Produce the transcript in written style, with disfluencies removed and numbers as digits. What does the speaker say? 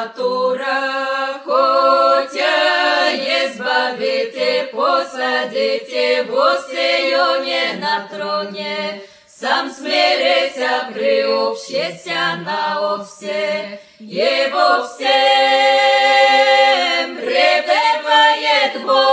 которых хотя избавите, посадите во Сионе на троне, сам смирися, приобщися на овсе, его всем пребывает Бог.